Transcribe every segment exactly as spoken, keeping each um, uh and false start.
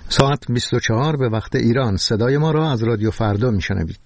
ساعت بیست و چهار به وقت ایران. صدای ما را از رادیو فردا میشنوید.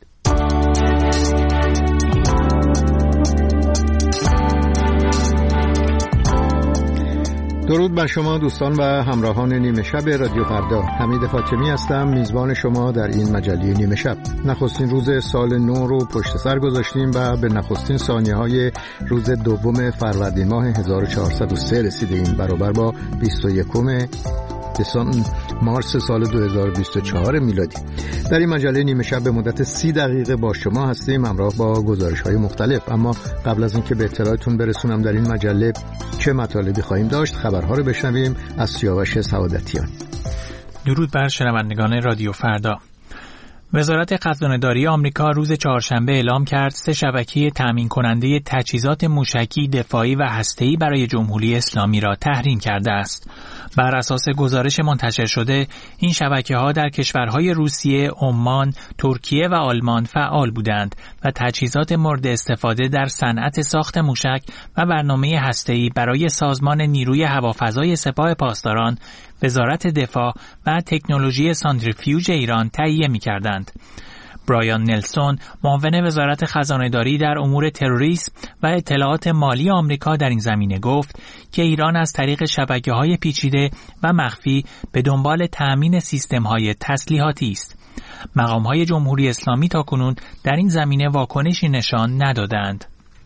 درود بر شما دوستان و همراهان نیمه شب رادیو فردا. حمید فاطمی هستم، میزبان شما در این مجله نیمه شب. نخستین روز سال نو رو پشت سر گذاشتیم و به نخستین ثانیه‌های روز دوم فروردین ماه هزار و چهارصد و سه رسیدیم، برابر با بیست و یکم مارس سال دو هزار و بیست و چهار میلادی. در این مجله نیمه شب به مدت سی دقیقه با شما هستیم، همراه با گزارش‌های مختلف. اما قبل از اینکه به اطلاعتون برسونم در این مجله چه مطالبی خواهیم داشت، خبرها رو بشنویم از سیاوش سعادتیان. درود بر شنوندگان رادیو فردا. وزارت خزانه‌داری آمریکا روز چهارشنبه اعلام کرد سه شبکه تامین کننده تجهیزات موشکی، دفاعی و هسته‌ای برای جمهوری اسلامی را تحریم کرده است. بر اساس گزارش منتشر شده، این شبکه‌ها در کشورهای روسیه، عمان، ترکیه و آلمان فعال بودند و تجهیزات مورد استفاده در صنعت ساخت موشک و برنامه هسته‌ای برای سازمان نیروی هوافضای سپاه پاسداران، وزارت دفاع و تکنولوژی سانتریفیوژ ایران تهیه می‌کردند. برایان نلسون، معاون وزارت خزانه‌داری در امور تروریسم و اطلاعات مالی آمریکا در این زمینه گفت که ایران از طریق شبکه‌های پیچیده و مخفی به دنبال تأمین سیستم‌های تسلیحاتی است. مقام‌های جمهوری اسلامی تاکنون در این زمینه واکنشی نشان ندادند.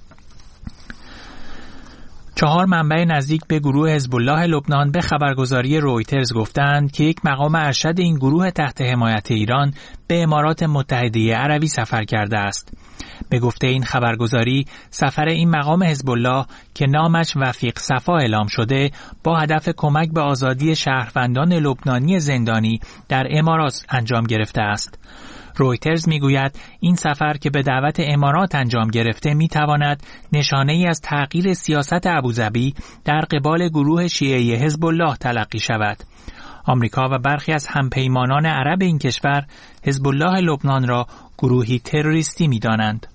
چهار منبع نزدیک به گروه حزب الله لبنان به خبرگزاری رویترز گفتند که یک مقام ارشد این گروه تحت حمایت ایران به امارات متحده عربی سفر کرده است. به گفته این خبرگزاری، سفر این مقام حزب الله که نامش وفیق صفا اعلام شده، با هدف کمک به آزادی شهروندان لبنانی زندانی در امارات انجام گرفته است. رویترز میگوید این سفر که به دعوت امارات انجام گرفته میتواند نشانه ای از تغییر سیاست ابوظبی در قبال گروه شیعه حزب الله تلقی شود. آمریکا و برخی از همپیمانان عرب این کشور حزب الله لبنان را گروهی تروریستی میدانند.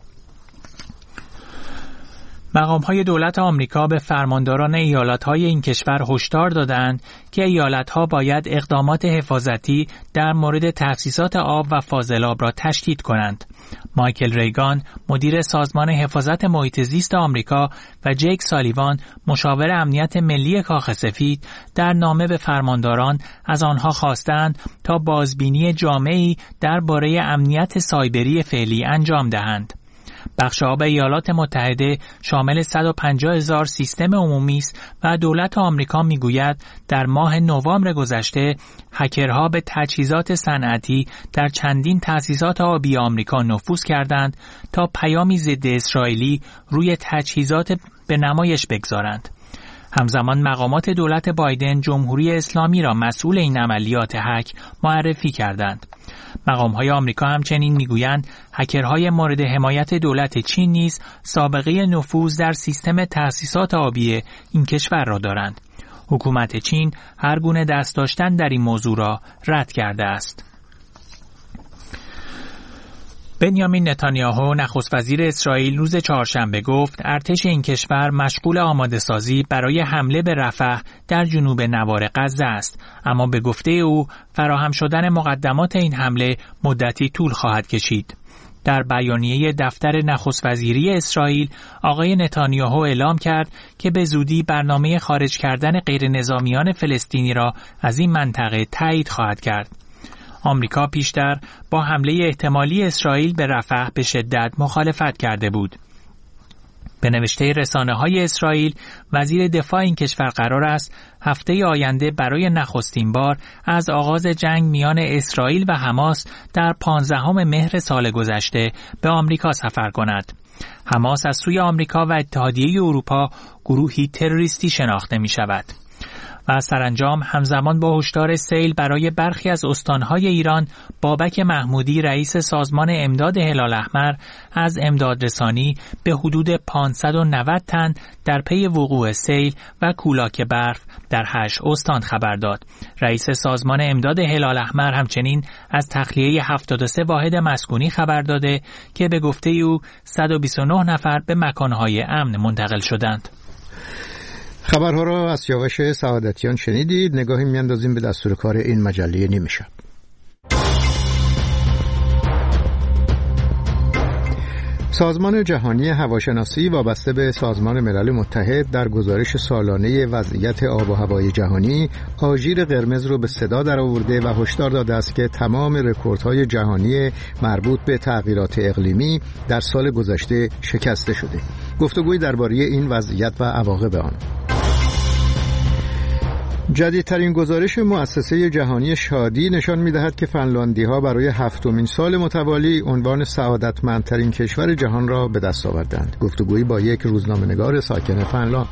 مقام‌های دولت آمریکا به فرمانداران ایالت‌های این کشور هشدار دادند که ایالت‌ها باید اقدامات حفاظتی در مورد تأسیسات آب و فاضلاب را تشدید کنند. مایکل ریگان، مدیر سازمان حفاظت محیط زیست آمریکا، و جیک سالیوان، مشاور امنیت ملی کاخ سفید، در نامه به فرمانداران از آنها خواستند تا بازبینی جامعی درباره امنیت سایبری فعلی انجام دهند. بخش آب ایالات متحده شامل صد و پنجاه هزار سیستم عمومی است و دولت آمریکا میگوید در ماه نوامبر گذشته هکرها به تجهیزات صنعتی در چندین تأسیسات آبی آمریکا نفوذ کردند تا پیامی ضد اسرائیلی روی تجهیزات به نمایش بگذارند. همزمان مقامات دولت بایدن جمهوری اسلامی را مسئول این عملیات هک معرفی کردند. مقام‌های آمریکا همچنین میگویند هکرهای مورد حمایت دولت چین نیز سابقه نفوذ در سیستم تأسیسات آبی این کشور را دارند. حکومت چین هر گونه دست داشتن در این موضوع را رد کرده است. بنیامین نتانیاهو، نخست وزیر اسرائیل، روز چهارشنبه گفت ارتش این کشور مشغول آماده سازی برای حمله به رفح در جنوب نوار غزه است، اما به گفته او فراهم شدن مقدمات این حمله مدتی طول خواهد کشید. در بیانیه دفتر نخست وزیری اسرائیل، آقای نتانیاهو اعلام کرد که به زودی برنامه خارج کردن غیر نظامیان فلسطینی را از این منطقه تایید خواهد کرد. آمریکا پیشتر با حمله احتمالی اسرائیل به رفح به شدت مخالفت کرده بود. به نوشته رسانه‌های اسرائیل، وزیر دفاع این کشور قرار است هفته آینده برای نخستین بار از آغاز جنگ میان اسرائیل و حماس در پانزدهم مهر سال گذشته به آمریکا سفر کند. حماس از سوی آمریکا و اتحادیه اروپا گروهی تروریستی شناخته می شود. و سرانجام همزمان با هشدار سیل برای برخی از استانهای ایران، بابک محمودی رئیس سازمان امداد هلال احمر از امدادرسانی به حدود پانصد و نود تن در پی وقوع سیل و کولاک برف در هشت استان خبر داد. رئیس سازمان امداد هلال احمر همچنین از تخلیه هفتاد و سه واحد مسکونی خبر داده که به گفته او صد و بیست و نه نفر به مکانهای امن منتقل شدند. خبرها را از سیاوش سعادتیان شنیدید. نگاهی میاندازیم به دستور کار این مجله نیمه شب. سازمان جهانی هواشناسی وابسته به سازمان ملل متحد در گزارش سالانه وضعیت آب و هوای جهانی آژیر قرمز رو به صدا درآورده و هشدار داده است که تمام رکوردهای جهانی مربوط به تغییرات اقلیمی در سال گذشته شکسته شده. گفتگوی درباره این وضعیت و عواقب آن. جدیدترین گزارش مؤسسه جهانی شادی نشان می‌دهد که فنلاندی‌ها برای هفتمین سال متوالی عنوان سعادتمندترین کشور جهان را به دست آوردند. گفتگویی با یک روزنامه‌نگار ساکن فنلاند.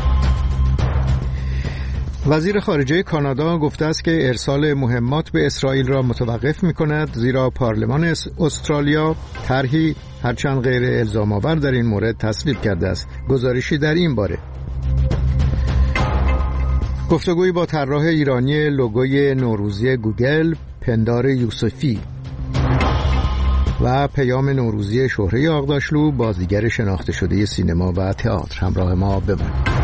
وزیر خارجه کانادا گفته است که ارسال مهمات به اسرائیل را متوقف می‌کند، زیرا پارلمان استرالیا طرحی هرچند غیر الزام‌آور در این مورد تصویب کرده است. گزارشی در این باره. گفتگوی با طراح ایرانی لوگوی نوروزی گوگل پندار یوسفی و پیام نوروزی شهره آغداشلو، بازیگر شناخته شده سینما و تئاتر. همراه ما بمانید.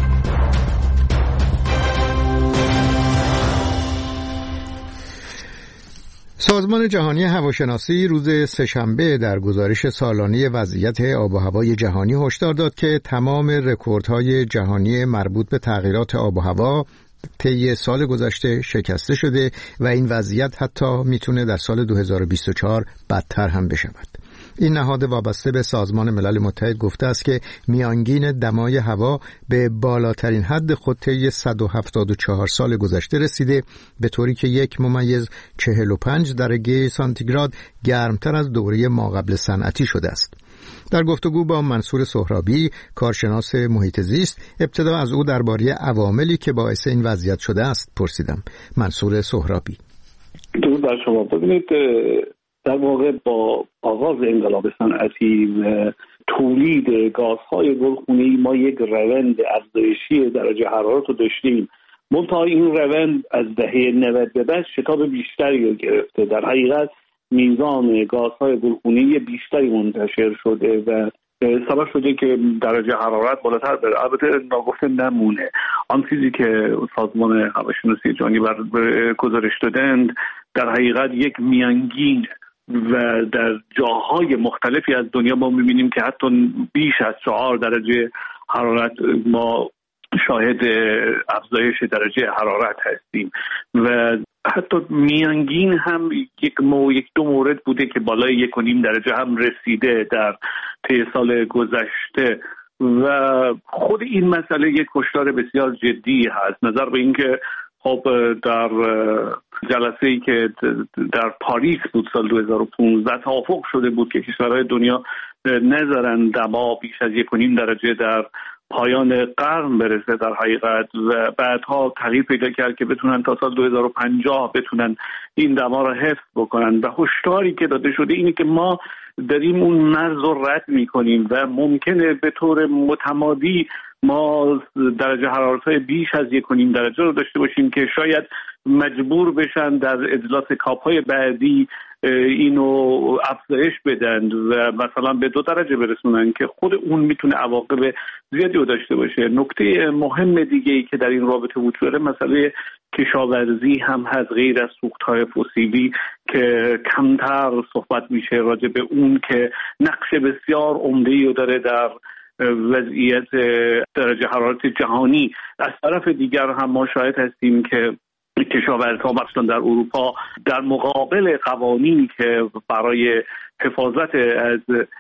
سازمان جهانی هواشناسی روز سه‌شنبه در گزارش سالانه وضعیت آب و هوای جهانی هشدار داد که تمام رکوردهای جهانی مربوط به تغییرات آب و هوا طی سال گذشته شکسته شده و این وضعیت حتی میتونه در سال دو هزار و بیست و چهار بدتر هم بشود. این نهاد وابسته به سازمان ملل متحد گفته است که میانگین دمای هوا به بالاترین حد خود طی صد و هفتاد و چهار سال گذشته رسیده، به طوری که یک ممیز چهل و پنج درجه سانتیگراد گرمتر از دوره ماقبل صنعتی شده است. در گفتگو با منصور سهرابی، کارشناس محیط زیست، ابتدا از او درباره عواملی که باعث این وضعیت شده است پرسیدم. منصور سهرابی: درود بر شما. ببینید، در واقع با آغاز انقلاب صنعتی و تولید گازهای گلخانه‌ای ما یک روند افزایشی درجه حرارت رو داشتیم. منتها این روند از دهه نود به بعد شتاب بیشتری رو گرفته. در حقیقت میزان گازهای گلخانه‌ای بیشتری منتشر شده و سبب شده که درجه حرارت بالاتر بره. البته ناگفته نمونه آن چیزی که سازمان هواشناسی جهانی بر گزارش دادند در حقیقت یک میانگین و در جاهای مختلفی از دنیا ما می‌بینیم که حتی بیش از چهار درجه حرارت ما شاهد افزایش درجه حرارت هستیم و حتی میانگین هم یک مو یک دو مورد بوده که بالای یک و نیم درجه هم رسیده در طی سال گذشته و خود این مسئله یک هشدار بسیار جدی هست. نظر به اینکه خب در جلسه‌ای که در پاریس بود سال دو هزار و پانزده توافق شده بود که کشورهای دنیا نذارن دما بیش از یک و نیم درجه در پایان قرن برسه در حقیقت و بعدها تغییر پیدا کرد که بتونن تا سال دو هزار و پنجاه بتونن این دما را حفظ بکنن و هشداری که داده شده اینه که ما داریم اون مرز رو رد میکنیم و ممکنه به طور متمادی ما درجه حرارت‌های بیش از یک و نیم درجه رو داشته باشیم که شاید مجبور بشن در اجلاس کاپ‌های بعدی اینو افزایش بدن و مثلا به دو درجه برسونن که خود اون میتونه عواقب زیادی رو داشته باشه. نکته مهم دیگه‌ای که در این رابطه وجود داره مسئله کشاورزی هم هست، غیر از سوخت‌های فسیلی که کمتر صحبت میشه راجع به اون که نقش بسیار عمده‌ای رو داره در وضعیت درجه حرارت جهانی. از طرف دیگر هم ما شاهد هستیم که کشاورزها مثلا در اروپا در مقابل قوانینی که برای حفاظت از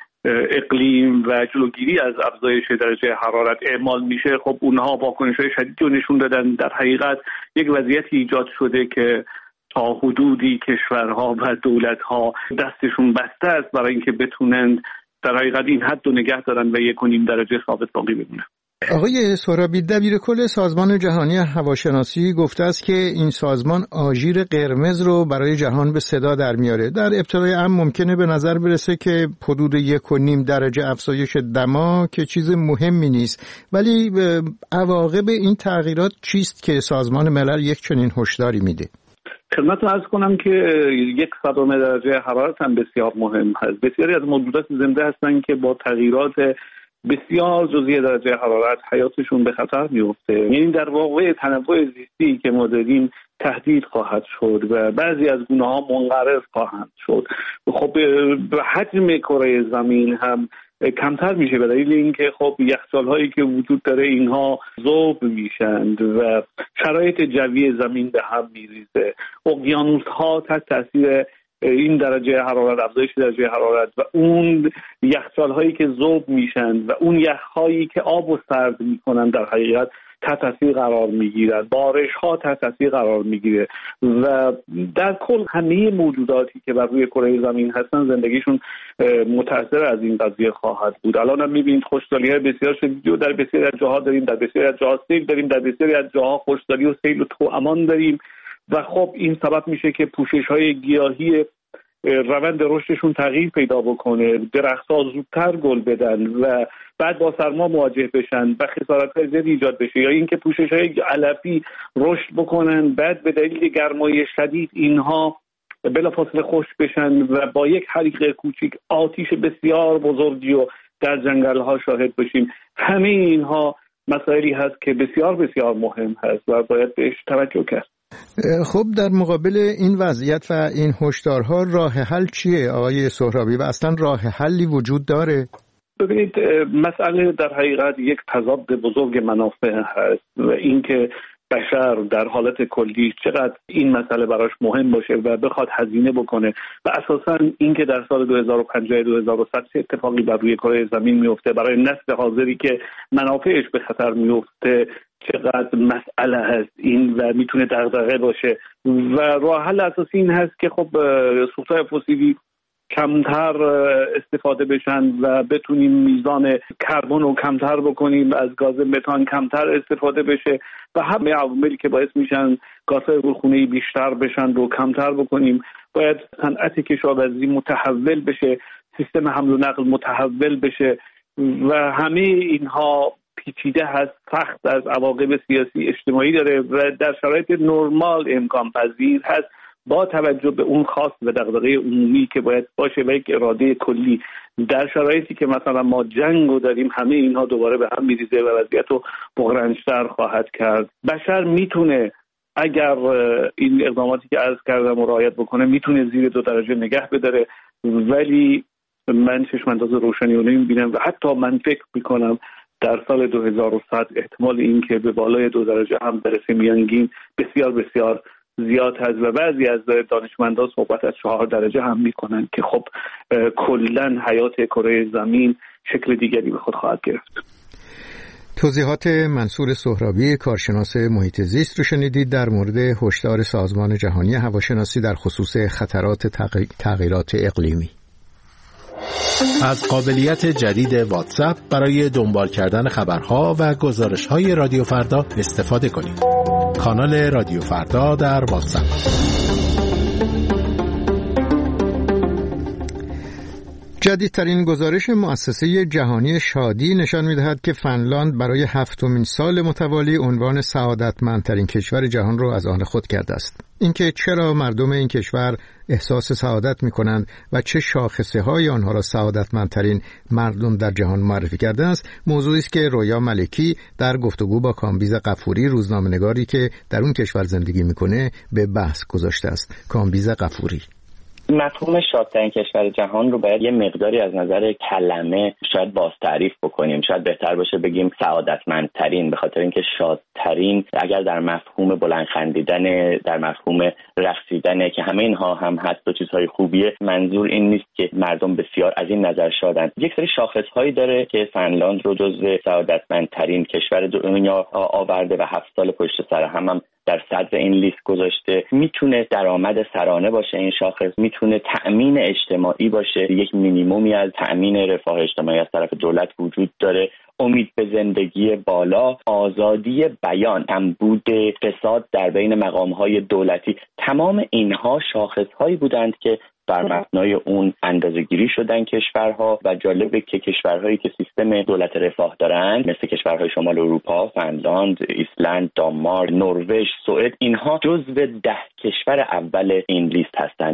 اقلیم و جلوگیری از افزایش درجه حرارت اعمال میشه، خب اونها واکنش‌های شدیدی رو نشون دادن. در حقیقت یک وضعیتی ایجاد شده که تا حدودی کشورها و دولت‌ها دستشون بسته است برای اینکه بتونند در حقیقت این حد رو نگه دارن و یک و نیم درجه ثابت باقی بمونه. آقای سهرابی، دبیر کل سازمان جهانی هواشناسی گفته است که این سازمان آژیر قرمز رو برای جهان به صدا در میاره. در ابتدای امر ممکنه به نظر برسه که حدود یک و نیم درجه افزایش دما که چیز مهمی نیست، ولی عواقب این تغییرات چیست که سازمان ملل یک چنین هشداری میده؟ خدمتتون عرض کنم که یک صدم درجه حرارت هم بسیار مهم هست. بسیاری از موجودات زنده هستند که با تغییرات بسیار جزئی درجه حرارت حیاتشون به خطر میفته. یعنی در واقع تنوع زیستی که ما داریم تهدید خواهد شد و بعضی از گونه‌ها منقرض خواهند شد. خب به حجم کره زمین هم کمتر میشه به دلیل اینکه خب یخچال‌هایی که وجود داره اینها ذوب میشند و شرایط جوی زمین به هم میریزه. اقیانوس‌ها تحت تاثیر این درجه حرارت، افزایش درجه حرارت و اون یخچال‌هایی که ذوب میشن و اون یخ‌هایی که آب و سرد میکنن در حقیقت تحت تاثیر قرار میگیرن، بارش‌ها تحت تاثیر قرار میگیره و در کل همه موجوداتی که بر روی کره زمین هستن زندگیشون متأثر از این قضیه خواهد بود. الان هم می‌بینید خشکسالی‌های بسیار شدید و در بسیاری از جاها داریم، در بسیاری از جاها سیل داریم، در بسیاری از جاها خشکسالی و سیل و توامان داریم و خب این سبب میشه که پوشش‌های گیاهی روند رشدشون تغییر پیدا بکنه، درخت‌ها زودتر گل بدن و بعد با سرما مواجه بشن و خسارت‌های زیادی ایجاد بشه، یا اینکه پوشش‌های علفی رشد بکنن بعد به دلیل گرمای شدید اینها بلافاصله خشک بشن و با یک حریق کوچیک آتش بسیار بزرگی و در جنگل‌ها شاهد بشیم. همه اینها مسائلی هست که بسیار بسیار مهم هست و باید بهش توجه کرد. خب در مقابل این وضعیت و این هشدارها راه حل چیه آقای سهرابی و اصلا راه حلی وجود داره؟ ببینید مسئله در حقیقت یک تضاد بزرگ منافع هست و اینکه بشر در حالت کلی چقدر این مسئله براش مهم باشه و بخواد هزینه بکنه و اساساً اینکه در سال دو هزار و پنجاه دو هزار و صد چه اتفاقی بر روی کره زمین میفته برای نسل حاضری که منافعش به خطر میفته چقدر مسئله هست این و میتونه دغدغه باشه و راه حل اساسی این هست که خب سوختهای فسیلی کمتر استفاده بشن و بتونیم میزان کربن رو کمتر بکنیم، از گاز متان کمتر استفاده بشه و همه عواملی که باعث میشن گازهای گلخونه‌ای بیشتر بشن رو کمتر بکنیم. باید صنعت کشاورزی متحول بشه، سیستم حمل و نقل متحول بشه و همه اینها پیچیده هست، سخت از عواقب سیاسی اجتماعی داره و در شرایط نرمال امکان پذیر هست با توجه به اون خواست و دغدغه عمومی که باید باشه و یک اراده کلی. در شرایطی که مثلا ما جنگو داریم همه اینها دوباره به هم میریزه و وضعیت رو بحران‌تر خواهد کرد. بشر میتونه اگر این اقداماتی که عرض کردم رو رعایت بکنه میتونه زیر دو درجه نگه بداره، ولی من چشم‌انداز روشنی رو نمیبینم و حتی من فکر میکنم در سال دو هزار و صد احتمال این که به بالای دو درجه هم برسه میانگین بسیار بسیار زیاد هست و بعضی از دانشمندان صحبت از چهار درجه هم میکنن که خب کلن حیات کره زمین شکل دیگری به خود خواهد گرفت. توضیحات منصور سهرابی کارشناس محیط زیست رو شنیدید در مورد هشدار سازمان جهانی هواشناسی در خصوص خطرات تغییرات اقلیمی. از قابلیت جدید واتساپ برای دنبال کردن خبرها و گزارش‌های رادیو فردا استفاده کنید. کانال رادیو فردا در واتساپ. جدیدترین گزارش مؤسسه جهانی شادی نشان می‌دهد که فنلاند برای هفتمین سال متوالی عنوان سعادتمندترین کشور جهان را از آن خود کرده است. اینکه چرا مردم این کشور احساس سعادت می‌کنند و چه شاخصه‌های آنها را سعادتمندترین مردم در جهان معرفی کرده است، موضوعی است که رویا ملکی در گفتگو با کامبیز غفوری روزنامه‌نگاری که در اون کشور زندگی می‌کنه به بحث گذاشته است. کامبیز غفوری: مفهوم شادترین کشور جهان رو باید یه مقداری از نظر کلمه شاید باز تعریف بکنیم. شاید بهتر باشه بگیم سعادتمندترین، به خاطر اینکه شادترین اگر در مفهوم بلند خندیدن، در مفهوم رقصیدن که همه اینها هم هست و چیزهای خوبیه، منظور این نیست که مردم بسیار از این نظر شادن. یک سری شاخصهایی داره که فنلاند رو جزو سعادتمندترین کشور دنیا آورده و هفت سال پشت سر هم هم در صدر این لیست گذاشته. میتونه درآمد سرانه باشه این شاخص، میتونه تأمین اجتماعی باشه، یک مینیمومی از تأمین رفاه اجتماعی از طرف دولت وجود داره، امید به زندگی بالا، آزادی بیان، کمبود فساد در بین مقام‌های دولتی. تمام اینها شاخص‌هایی بودند که بر مبنای اون اندازه‌گیری شدن کشورها و جالبه که کشورهایی که سیستم دولت رفاه دارن مثل کشورهای شمال اروپا، فنلاند، ایسلند، دانمارک، نروژ، سوئد، اینها جزو ده کشور اول این لیست هستند. یعنی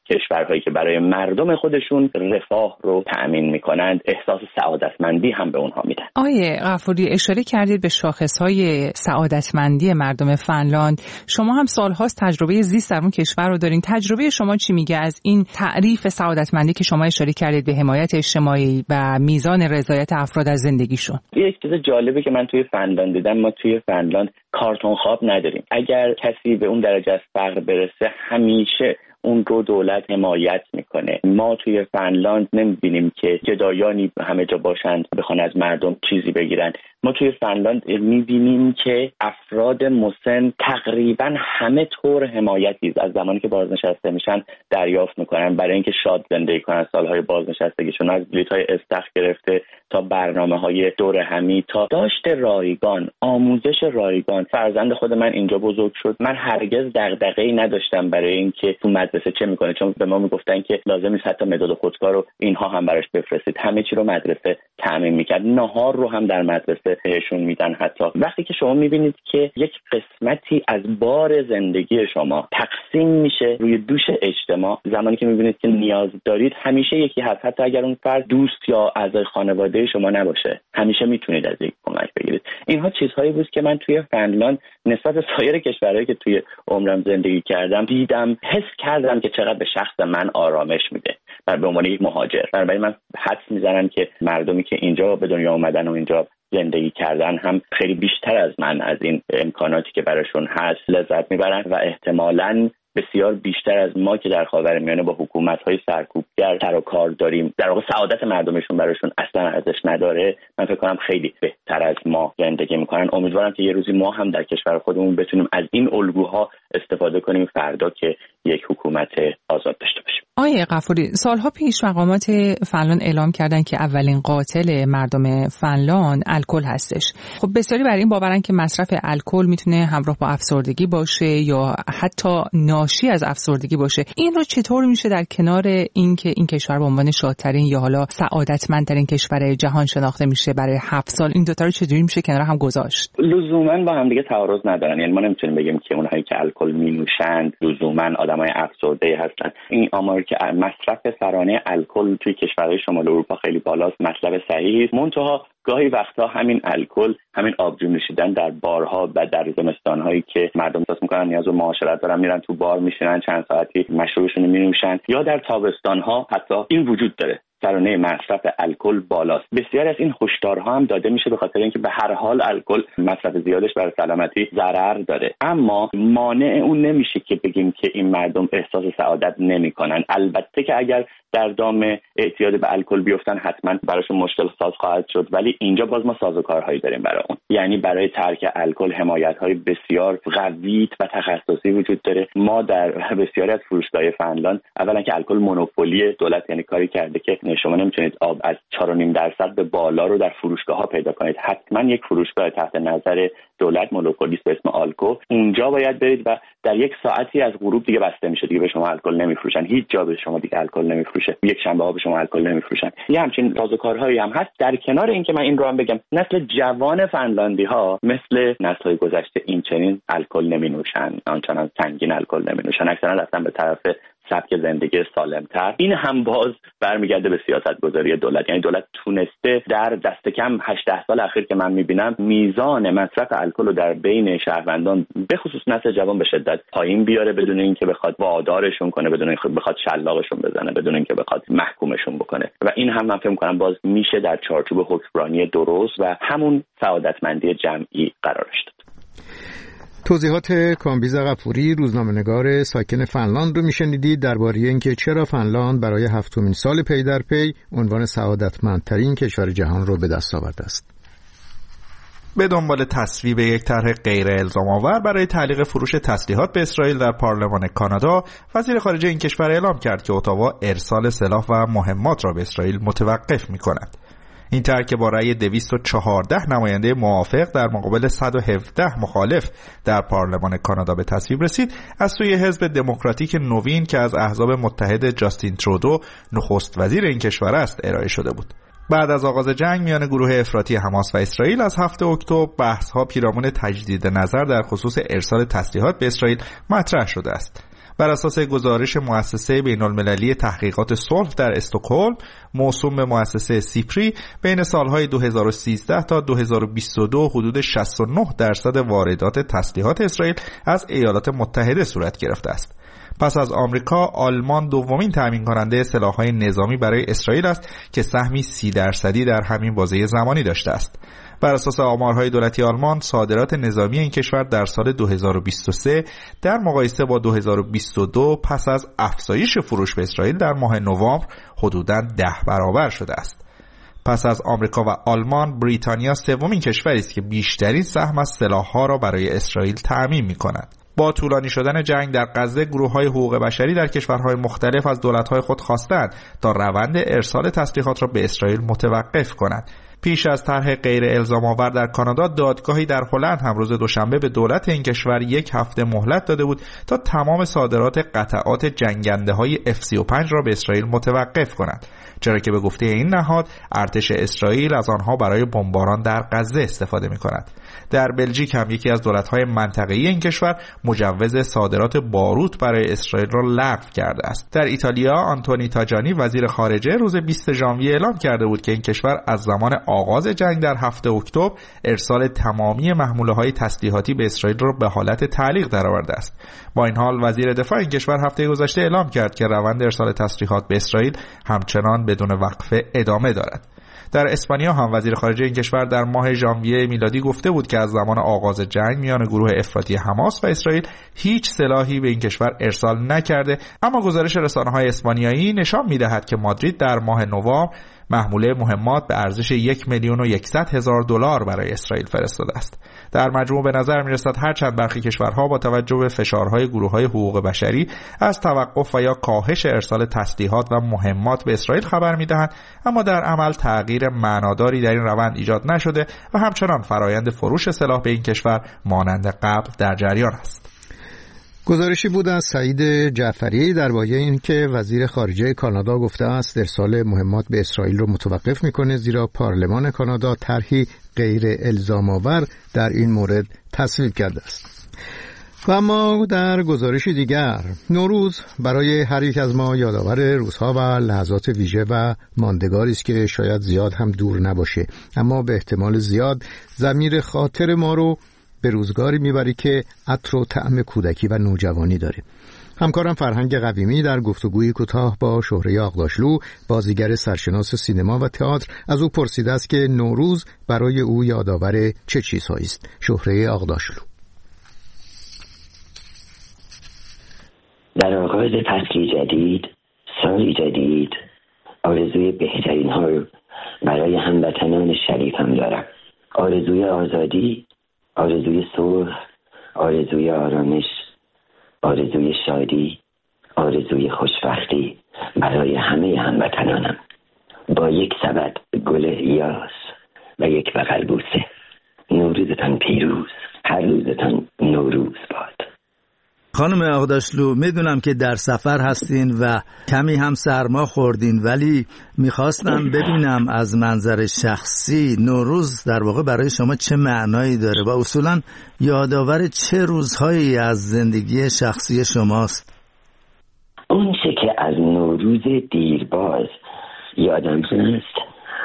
کشورهایی که برای مردم خودشون رفاه رو تأمین میکنند احساس سعادتمندی هم به اونها میدن. آیه غفوری، اشاره کردید به شاخصهای سعادتمندی مردم فنلاند. شما هم سالهاست تجربه زیست در اون کشور رو دارین. تجربه شما چی میگه از این تعریف سعادتمندی که شما اشاره کردید به حمایت اجتماعی و میزان رضایت افراد از زندگیشون؟ یک چیز جالبی که من توی فنلاند دیدم، ما توی فنلاند کارتون خواب نداریم. اگر کسی به اون درجه از فقر برسه همیشه اون رو دولت حمایت میکنه. ما توی فنلاند نمیبینیم که گدایانی همه جا باشند بخوان از مردم چیزی بگیرن. ما توی فنلاند میبینیم که افراد مسن تقریبا همه طور حمایتی از زمانی که بازنشسته میشن دریافت میکنن برای اینکه شاد زندگی کنن. سالهای بازنشستگیشون از بلیط‌های استخ گرفته تا برنامه‌های دور همی تا داشت رایگان، آموزش رایگان. فرزند خود من اینجا بزرگ شد. من هرگز دغدغه‌ای نداشتم برای اینکه تو مدرسه چه میکنه، چون به ما میگفتن که لازم نیست حتی مداد خودکار رو اینها هم براش بفرستید. همه چی رو مدرسه تامین میکرد. ناهار رو هم در مدرسه بهشون میدن. حتی وقتی که شما میبینید که یک قسمتی از بار زندگی شما تقسیم میشه روی دوش اجتماع، زمانی که میبینید که نیاز دارید همیشه یکی هست، حتی اگر اون فرد دوست یا اعضای خانواده شما نباشه، همیشه میتونید از یک کمک بگیرید. اینها چیزهایی بود که من توی فنلاند نسبت به سایر کشورهایی که توی عمرم زندگی کردم دیدم، حس کردم که چقدر به شخص من آرامش میده. و به عنوان یک مهاجر برای من حدس میزنم که مردمی که اینجا به دنیا اومدن و اینجا زندگی کردن هم خیلی بیشتر از من از این امکاناتی که براشون هست لذت میبرن و احتمالاً بسیار بیشتر از ما که در خاورمیانه با حکومت‌های سرکوبگر سر و کار داریم، در واقع سعادت مردمشون براشون اصلا ارزش نداره. من فکر کنم خیلی بهتر از ما زندگی میکنن. امیدوارم که یه روزی ما هم در کشور خودمون بتونیم از این الگوها استفاده کنیم فردا که یک حکومت آزاد داشته باشیم. آیه غفوری، سالها پیش مقامات فنلاند اعلام کردن که اولین قاتل مردم فنلاند الکل هستش. خب بسیاری برای این باورن که مصرف الکل میتونه همراه با افسردگی باشه یا حتی ناشی از افسردگی باشه. این رو چطور میشه در کنار اینکه این کشور به عنوان شادترین یا حالا سعادتمندترین کشور جهان شناخته میشه برای هفت سال، این دو تا رو چجوری میشه کنار هم گذاشت؟ لزوما با هم دیگه تعارض ندارن. یعنی ما نمیتونیم بگیم که اونهایی که الکل مینوشند لزوما آدمای افسرده هستن. این آمار که مصرف سرانه الکل توی کشورهای شمال اروپا خیلی بالاست مطلب صحیحی است. منتها گاهی وقتا همین الکل، همین آبجو نوشیدن در بارها و در زمستان‌هایی که مردم احساس می‌کنن نیاز به معاشرت دارن میرن تو بار میشینن چند ساعتی مشروبشون رو می‌نوشن، یا در تابستان‌ها حتی این وجود داره سرانه مصرف الکل بالاست. بسیاری از این هشدارها هم داده میشه به خاطر اینکه به هر حال الکل مصرف زیادش برای سلامتی ضرر داره، اما مانع اون نمیشه که بگیم که این مردم احساس سعادت نمیکنن. البته که اگر در دام اعتیاد به الکل بیفتن حتما براشون مشکل ساز خواهد شد، ولی اینجا باز ما سازوکارهایی داریم برای اون. یعنی برای ترک الکل حمایت‌های بسیار قوی و تخصصی وجود داره. ما در بسیاری از فروشگاه‌های فنلاند اولا که الکل مونوپولی دولت، یعنی کاری کرده که شما نمیتونید آب از چهار و نیم درصد به بالا رو در فروشگاه‌ها پیدا کنید. حتما یک فروشگاه تحت نظر دولت مونوپولیست به اسم آلکو، اونجا باید برید و در یک ساعتی از غروب دیگه بسته میشه، دیگه به شما الکل نمیفروشن. هیچ جا به شما دیگه الکل نمیفروشه. یک شنبه ها به شما الکل نمیفروشن. یه همچین سازوکارهایی هم هست. در کنار اینکه من این رو هم بگم نسل جوان فنلاندی ها مثل نسل‌های گذشته این چنین الکل نمینوشن، آنچنان سنگین الکل نمینوشن، اکثرا رفتن به طرف سبک زندگی سالمتر. این هم باز برمیگرده به سیاستگذاری دولت. یعنی دولت تونسته در دست کم هجده سال اخیر که من میبینم میزان مصرف الکل رو در بین شهروندان به خصوص نسل جوان به شدت پایین بیاره، بدون اینکه بخواد وادارشون کنه، بدون اینکه بخواد شلاقشون بزنه، بدون اینکه بخواد محکومشون بکنه. و این هم من فکر می‌کنم باز میشه در چارچوب حکمرانی درست و همون سعادتمندی جمعی قرارش داد. توضیحات کامبیز غفوری، روزنامه‌نگار ساکن فنلاند رو میشنیدید درباره اینکه چرا فنلاند برای هفتمین سال پی در پی عنوان سعادتمندترین کشور جهان رو به دست آورده است. به دنبال تصویب یک طرح غیر الزام آور برای تعلیق فروش تسلیحات به اسرائیل در پارلمان کانادا، وزیر خارجه این کشور اعلام کرد که اتاوا ارسال سلاح و مهمات را به اسرائیل متوقف می‌کند. این طرح که با رأی دویست و چهارده نماینده موافق در مقابل صد و هفده مخالف در پارلمان کانادا به تصویب رسید، از سوی حزب دموکراتیک نوین که از احزاب متحد جاستین ترودو نخست وزیر این کشور است ارائه شده بود. بعد از آغاز جنگ میان گروه افراطی حماس و اسرائیل از هفتم اکتبر بحث‌ها پیرامون تجدید نظر در خصوص ارسال تسلیحات به اسرائیل مطرح شده است. بر اساس گزارش مؤسسه بین‌المللی تحقیقات صلح در استکهلم موسوم به مؤسسه سیپری، بین سالهای دو هزار و سیزده تا دو هزار و بیست و دو حدود شصت و نه درصد واردات تسلیحات اسرائیل از ایالات متحده صورت گرفته است. پس از آمریکا، آلمان دومین تامین کننده سلاح‌های نظامی برای اسرائیل است که سهمی سی درصدی در همین بازه زمانی داشته است. بر اساس آمارهای دولتی آلمان، صادرات نظامی این کشور در سال دو هزار و بیست و سه در مقایسه با دو هزار و بیست و دو پس از افزایش فروش به اسرائیل در ماه نوامبر حدوداً ده برابر شده است. پس از آمریکا و آلمان، بریتانیا سومین کشوری است که بیشترین سهم از سلاح‌ها را برای اسرائیل تأمین می‌کند. با طولانی شدن جنگ در غزه، گروه‌های حقوق بشری در کشورهای مختلف از دولت‌های خود خواستند تا روند ارسال تسلیحات را به اسرائیل متوقف کنند. پیش از طرح غیر الزام آور در کانادا، دادگاهی در هلند هم روز دوشنبه به دولت این کشور یک هفته مهلت داده بود تا تمام صادرات قطعات جنگنده‌های اف سی و پنج را به اسرائیل متوقف کند، چرا که به گفته این نهاد ارتش اسرائیل از آنها برای بمباران در غزه استفاده می‌کند. در بلژیک هم یکی از دولت‌های منطقه‌ای این کشور مجوز صادرات باروت برای اسرائیل را لغو کرده است. در ایتالیا، آنتونی تاجانی وزیر خارجه روز بیست ژانویه اعلام کرده بود که این کشور از زمان آغاز جنگ در هفتم اکتبر ارسال تمامی محموله‌های تسلیحاتی به اسرائیل را به حالت تعلیق درآورده است. با این حال وزیر دفاع این کشور هفته گذشته اعلام کرد که روند ارسال تسلیحات به اسرائیل همچنان بدون وقفه ادامه دارد. در اسپانیا هم وزیر خارجه این کشور در ماه ژانویه میلادی گفته بود که از زمان آغاز جنگ میان گروه افراطی حماس و اسرائیل هیچ سلاحی به این کشور ارسال نکرده، اما گزارش رسانه‌های اسپانیایی نشان می‌دهد که مادرید در ماه نوامبر محموله مهمات به ارزش یک میلیون و یکصد هزار دلار برای اسرائیل فرستاده است. در مجموع به نظر می‌رسد هرچند برخی کشورها با توجه به فشارهای گروه‌های حقوق بشری از توقف و یا کاهش ارسال تسلیحات و مهمات به اسرائیل خبر می‌دهند، اما در عمل تغییر معناداری در این روند ایجاد نشده و همچنان فرایند فروش سلاح به این کشور مانند قبل در جریان است. گزارشی بود از سعید جعفری درباره اینکه وزیر خارجه کانادا گفته است ارسال مهمات به اسرائیل رو متوقف میکنه، زیرا پارلمان کانادا طرحی غیر الزام آور در این مورد تصویب کرده است. و اما در گزارشی دیگر، نوروز برای هر یک از ما یادآور روزها و لحظات ویژه و ماندگاری است که شاید زیاد هم دور نباشه، اما به احتمال زیاد ضمیر خاطر ما رو به روزگاری میبری که عطر و طعم کودکی و نوجوانی داره. همکارم فرهنگ قویمی در گفتگوی کوتاه با شهره آغداشلو، بازیگر سرشناس سینما و تئاتر، از او پرسیده است که نوروز برای او یادآور چه چیزهایی است. شهره آغداشلو: در آغاز فصلی جدید، سالی جدید، آرزوی بهترین ها رو برای هموطنان شریفم دارم. آرزوی آزادی، آرزوی صلح، آرزوی آرامش، آرزوی شادی، آرزوی خوشبختی برای همه هموطنانم، با یک سبد گل یاس و یک بغل بوسه. نوروزتان پیروز، هر روزتان نوروز باد. خانم آغداشلو، میدونم که در سفر هستین و کمی هم سرما خوردین، ولی میخواستم ببینم از منظر شخصی نوروز در واقع برای شما چه معنایی داره و اصولا یادآور چه روزهایی از زندگی شخصی شماست؟ اون چه که از نوروز دیرباز یادم هست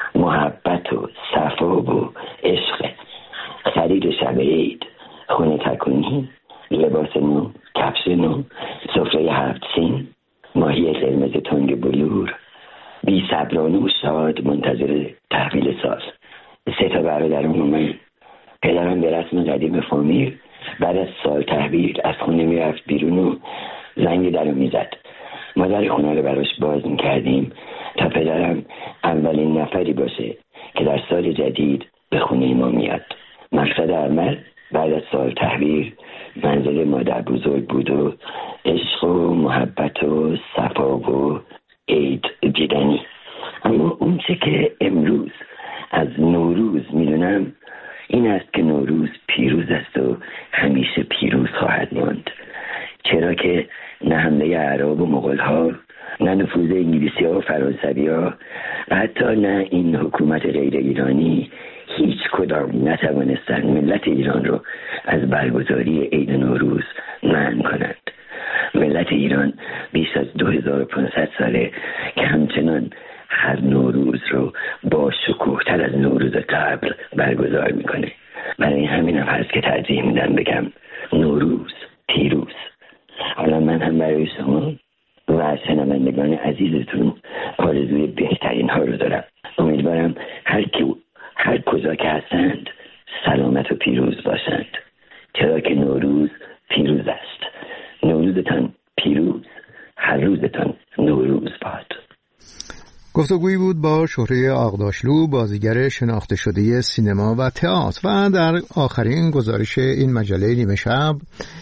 محبت و صفا و عشق، خرید شب عید، خونه تکونی، لباس نو، کفش نو، سفره هفت سین، ماهی قرمز تنگ بلور، بی صبرانه و شاد منتظر تحویل سال. سه تا برادرم و من. پدرم به رسم قدیم فامیل بعد از سال تحویل از خونه میرفت بیرون و زنگ در رو میزد. ما در خونه رو براش باز میکردیم تا پدرم اولین نفری باشه که در سال جدید به خونه ما میاد. مقصد عمل بعد از سال تحویل منزل مادر بزرگ بود و عشق و محبت و صفا و عید دیدنی. اما اون چه که امروز از نوروز میدونم این است که نوروز پیروز است و همیشه پیروز خواهد ماند، چرا که نه حمله اعراب و مغول ها، نه نفوذ انگلیسی ها و فرانسوی ها و حتی نه این حکومت غیر ایرانی هیچ کدام نتوانستند ملت ایران رو از برگزاری عید نوروز منع کنند. ملت ایران بیش از دو هزار و پانصد ساله که همچنان هر نوروز رو با شکوه‌تر از نوروز قبل برگزار میکنه. برای همین هم هست که ترجیح میدم بگم نوروز پیروز. حالا من هم برای شما و شنوندگان عزیزتون آرزوی بهترین ها رو دارم. امیدوارم هر کی هر کجا که هستند سلامت و پیروز باشند، چرا که نوروز پیروز است. نوروزتان پیروز، هر روزتان نوروز باد. گفتگویی بود با شهره آغداشلو، بازیگر شناخته شده سینما و تئاتر. و در آخرین گزارش این مجله نیمه شب،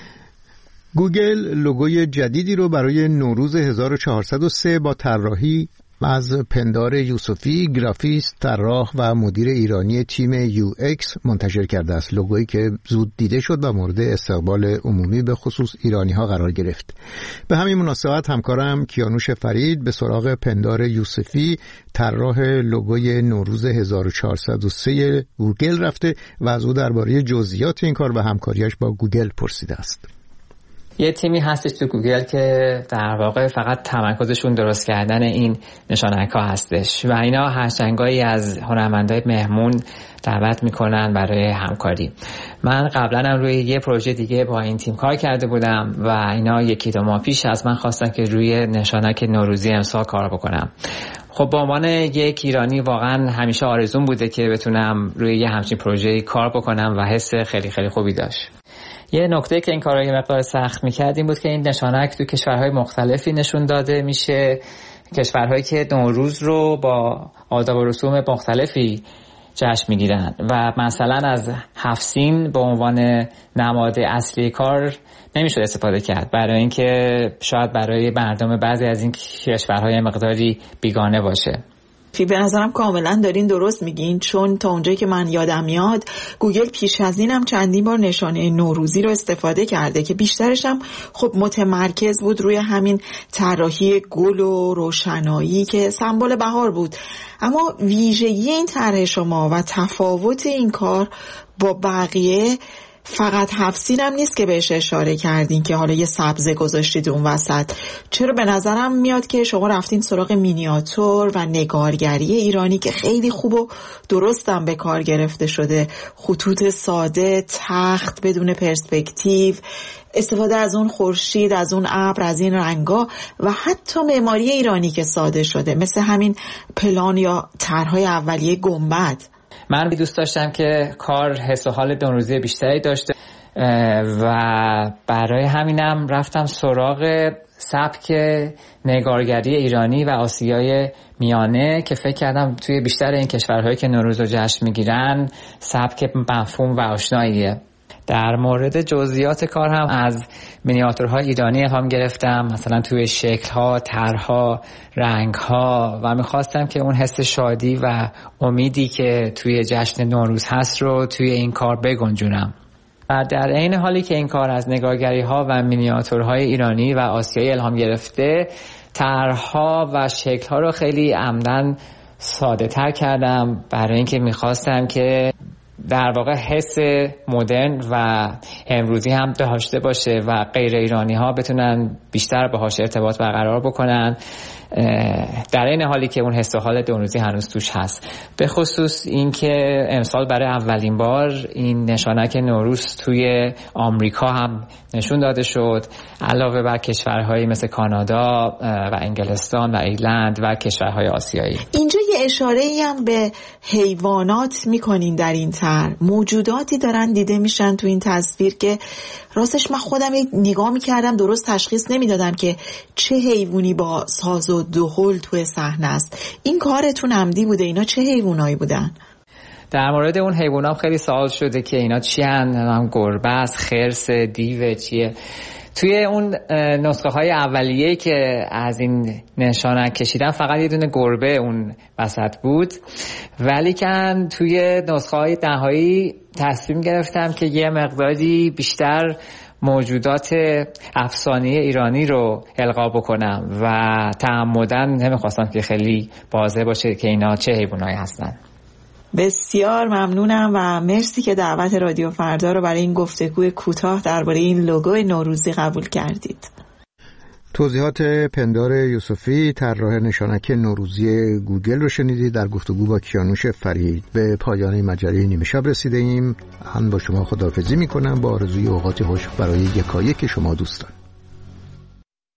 گوگل لوگوی جدیدی رو برای نوروز هزار و چهارصد و سه با طراحی از پندار یوسفی، گرافیست، طراح و مدیر ایرانی تیم یو ایکس منتشر کرده است. لوگویی که زود دیده شد و مورد استقبال عمومی به خصوص ایرانی ها قرار گرفت. به همین مناسبت همکارم کیانوش فرید به سراغ پندار یوسفی، طراح لوگوی نوروز هزار و چهارصد و سه گوگل رفته و از او درباره جزئیات این کار و همکاریش با گوگل پرسیده است. یه تیمی هستش تو گوگل که در واقع فقط تمرکزشون درست کردن این نشانک ها هستش و اینا هرچنگایی از هنرمندای مهمون دعوت میکنن برای همکاری. من قبلا هم روی یه پروژه دیگه با این تیم کار کرده بودم و اینا یکی دو ماه پیش از من خواستن که روی نشانک نوروزی امسال کار بکنم. خب به عنوان یک ایرانی واقعا همیشه آرزوم بوده که بتونم روی یه همچین پروژه‌ای کار بکنم و حس خیلی خیلی خوبی داشت. یه نکته که این کارو یه مقدار سخت می‌کرد این بود که این نشانک تو کشورهای مختلفی نشون داده میشه، کشورهایی که نوروز رو با آداب و رسوم مختلفی جشن میگیرن و مثلا از هفت سین به عنوان نماد اصلی کار نمیشه استفاده کرد، برای اینکه شاید برای مردم بعضی از این کشورهای مقداری بیگانه باشه. به نظرم کاملا دارین درست میگین، چون تا اونجایی که من یادم میاد گوگل پیش از این هم چندین بار نشانه نوروزی رو استفاده کرده که بیشترش هم خب متمرکز بود روی همین طراحی گل و روشنایی که سمبل بهار بود. اما ویژگی این طرح شما و تفاوت این کار با بقیه فقط هفسین هم نیست که بهش اشاره کردین که حالا یه سبزه گذاشتید اون وسط. چرا به نظرم میاد که شما رفتین سراغ مینیاتور و نگارگری ایرانی که خیلی خوب و درستم به کار گرفته شده، خطوط ساده، تخت بدون پرسپکتیو، استفاده از اون خورشید، از اون ابر، از این رنگا و حتی معماری ایرانی که ساده شده مثل همین پلان یا طرح‌های اولیه گنبد. من بی دوست داشتم که کار حس و حال نوروزی بیشتری داشته و برای همینم رفتم سراغ سبک نگارگری ایرانی و آسیای میانه که فکر کردم توی بیشتر این کشورهایی که نوروز رو جشن میگیرن سبک مفهوم و آشناییه. در مورد جزئیات کار هم از مینیاتورهای ایرانی الهام گرفتم، مثلا توی شکل‌ها، طرح‌ها، رنگ‌ها و می‌خواستم که اون حس شادی و امیدی که توی جشن نوروز هست رو توی این کار بگنجونم. و در عین حالی که این کار از نگارگری‌ها و مینیاتورهای ایرانی و آسیایی الهام گرفته، طرح‌ها و شکل‌ها رو خیلی عمدن ساده‌تر کردم برای اینکه می‌خواستم که در واقع حس مدرن و امروزی هم داشته باشه و غیر ایرانی ها بتونن بیشتر باهاش ارتباط برقرار بکنن، در این حالی که اون حس و حال نوروزی هنوز توش هست. به خصوص این که امسال برای اولین بار این نشانک نوروز توی آمریکا هم نشون داده شد، علاوه بر کشورهایی مثل کانادا و انگلستان و ایرلند و کشورهای آسیایی. اینجا یه اشاره‌ای هم به حیوانات میکنین در این طرح. موجوداتی دارن دیده میشن تو این تصویر که راستش من خودم نگاه میکردم درست تشخیص نمیدادم که چه حیوانی با ساز و دهل توی صحنه است. این کارتون عمدی بوده؟ اینا چه حیوانایی بودن؟ در مورد اون حیوانات خیلی سوال شده که اینا چی هستن، گربه است، خرس، دیو چیه. توی اون نسخه های اولیه که از این نشانک کشیدن فقط یه دونه گربه اون وسط بود، ولی که توی نسخه های نهایی تصمیم گرفتم که یه مقداری بیشتر موجودات افسانه ایرانی رو القا بکنم و تعمداً نمیخواستم که خیلی واضح باشه که اینا چه حیوانایی هستن. بسیار ممنونم و مرسی که دعوت رادیو فردا رو برای این گفتگوی کوتاه درباره این لوگوی نوروزی قبول کردید. توضیحات پندار یوسفی، طراح نشانک نوروزی گوگل رو شنیدید در گفتگو با کیانوش فرید. به پایان مجله نیمه شب رسیده ایم. من با شما خداحافظی میکنم با آرزوی اوقات خوش برای یکایک شما دوستان.